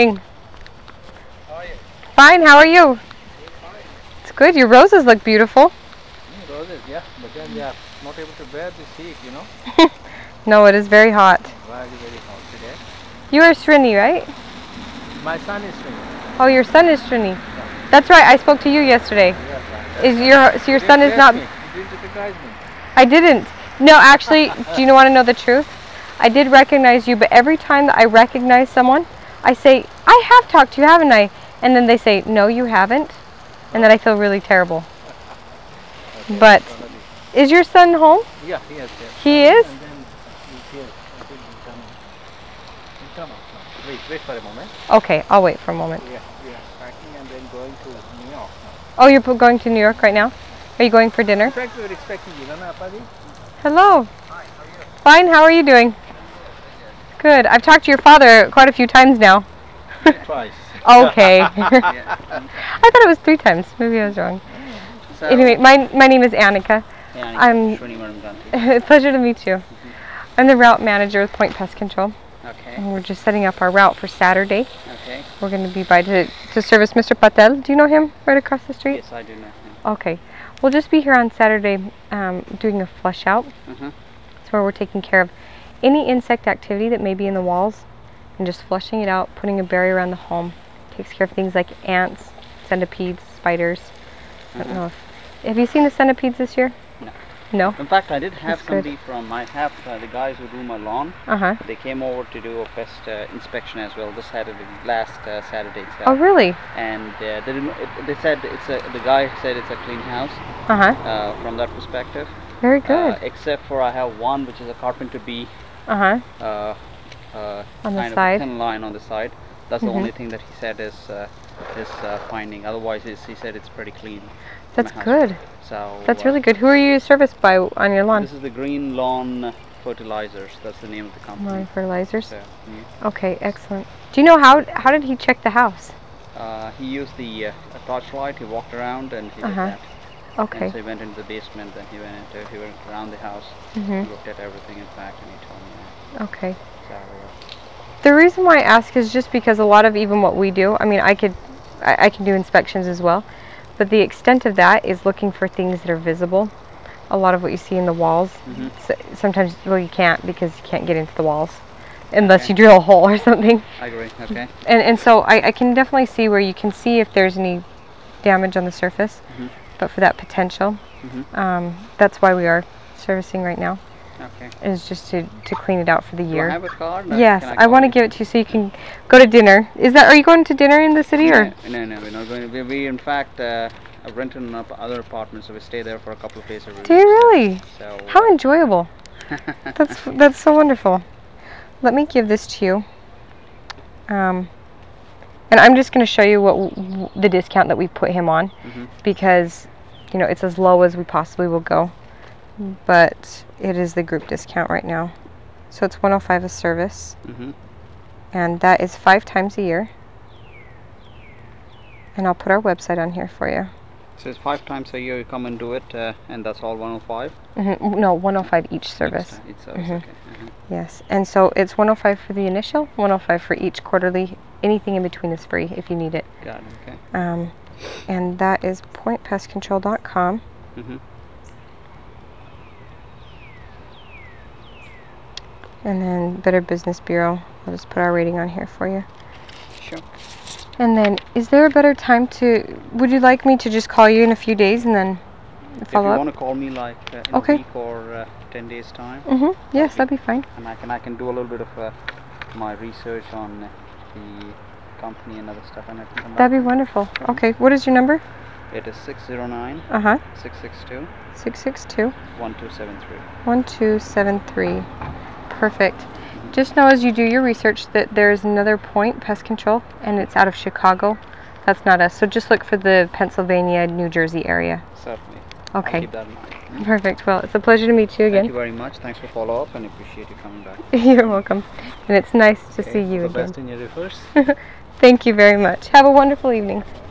doing? How are you? Fine, how are you? Fine. It's good. Your roses look beautiful. Roses, yeah, but then they are not able to bear this heat, you know. No, it is very hot. Very, very hot today. You are Srini, right? My son is doing. Oh, your son is Srini. Yeah. That's right. I spoke to you yesterday. Yes, right. So your son is not? You didn't recognize me. I didn't. No, actually, do you want to know the truth? I did recognize you, but every time that I recognize someone, I say, I have talked to you, haven't I? And then they say, no, you haven't. And then I feel really terrible. Okay, But is your son home? yeah, he is. Yes. He is? And then he's here. I think he'll come out. He'll come out now. Wait for a moment. Okay, I'll wait for a moment. Yeah, we are packing and then going to New York now. Oh, you're going to New York right now? Are you going for dinner? In fact, we were expecting you, Nana Apadi. Hello. Hi, how are you? Fine, how are you doing? Good. I've talked to your father quite a few times now. Twice. Okay. Yeah. I thought it was 3 times. Maybe I was wrong. So, Anyway, my name is Annika. I'm pleasure to meet you. I'm the route manager with Point Pest Control. Okay. And we're just setting up our route for Saturday. Okay. We're going to be by to service Mr. Patel. Do you know him right across the street? Yes, I do know him. Okay. We'll just be here on Saturday doing a flush out. That's where we're taking care of any insect activity that may be in the walls and just flushing it out, putting a barrier around the home. Takes care of things like ants, centipedes, spiders. I don't know if... Have you seen the centipedes this year? No. No? In fact, I did have That's somebody good. from, I have the guys who do my lawn. They came over to do a pest inspection as well this Saturday, last Saturday itself. Oh, really? And they said the guy said it's a clean house from that perspective. Very good. Except for I have one which is a carpenter bee. On Kind the of side. a thin line on the side. That's the only thing that he said is finding. Otherwise, he said it's pretty clean. That's good. So That's really good. Who are you serviced by on your lawn? This is the Green Lawn Fertilizers. That's the name of the company. Lawn fertilizers. So, Okay, excellent. Do you know how did he check the house? he used the torchlight. He walked around and he did that. Okay. And so he went into the basement. Then he went around the house. He looked at everything in fact, and he told me that. Okay. So. The reason why I ask is just because a lot of even what we do, I mean, I can do inspections as well, but the extent of that is looking for things that are visible. A lot of what you see in the walls, sometimes, well, you can't because you can't get into the walls unless you drill a hole or something. I agree, okay. And so I can definitely see where you can see if there's any damage on the surface, but for that potential, that's why we are servicing right now. Okay. Is just to clean it out for the year. Do I have a card? Yes, I want to give it to you so you can go to dinner. Are you going to dinner in the city or? No, we're not going to. We in fact have rented other apartments, so we stay there for a couple of days every week. Do you really? So, how enjoyable! That's so wonderful. Let me give this to you. And I'm just going to show you what the discount that we put him on, because you know it's as low as we possibly will go. But it is the group discount right now. So it's $105 a service. And that is 5 times a year. And I'll put our website on here for you. So it's 5 times a year you come and do it, and that's all 105? No, 105 each service. Each service, okay. Yes, and so it's 105 for the initial, 105 for each quarterly. Anything in between is free if you need it. Got it, okay. And that is pointpestcontrol.com. And then Better Business Bureau. I'll just put our rating on here for you. Sure. And then, is there a better time would you like me to just call you in a few days and then follow up? If you want to call me like in a week or 10 days time. Yes, that'd be fine. And I can do a little bit of my research on the company and other stuff, and I can come back. That'd be wonderful. Okay, what is your number? It is 609 662 662 1273. 1273. Perfect. Just know as you do your research that there's another Point Pest Control, and it's out of Chicago. That's not us. So just look for the Pennsylvania, New Jersey area. Certainly. Okay. I'll keep that in mind. Perfect. Well, it's a pleasure to meet you again. Thank you very much. Thanks for follow-up, and appreciate you coming back. You're welcome. And it's nice to see you all again. the best in your reverse. Thank you very much. Have a wonderful evening.